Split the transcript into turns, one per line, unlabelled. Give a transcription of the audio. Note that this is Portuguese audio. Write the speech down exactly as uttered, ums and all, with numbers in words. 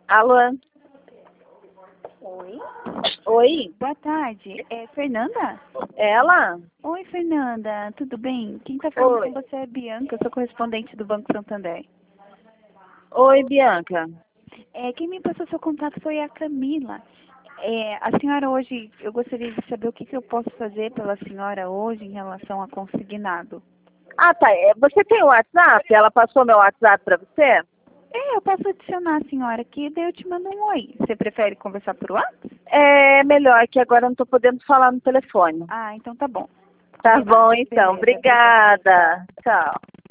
Alô?
Oi?
Oi?
Boa tarde. É Fernanda?
Ela?
Oi, Fernanda. Tudo bem? Quem está falando
Oi.
com você é Bianca. Eu sou correspondente do Banco Santander.
Oi, Bianca.
É, quem me passou seu contato foi a Camila. É, a senhora hoje, eu gostaria de saber o que, que eu posso fazer pela senhora hoje em relação a consignado.
Ah, tá. É, Você tem o WhatsApp? Ela passou meu WhatsApp pra você?
É, eu posso adicionar a senhora aqui, daí eu te mando um oi. Você prefere conversar por WhatsApp?
É melhor que agora eu não tô podendo falar no telefone.
Ah, então tá bom.
Tá
Combinado.
bom, então.
Beleza, obrigada.
Obrigada. Tchau.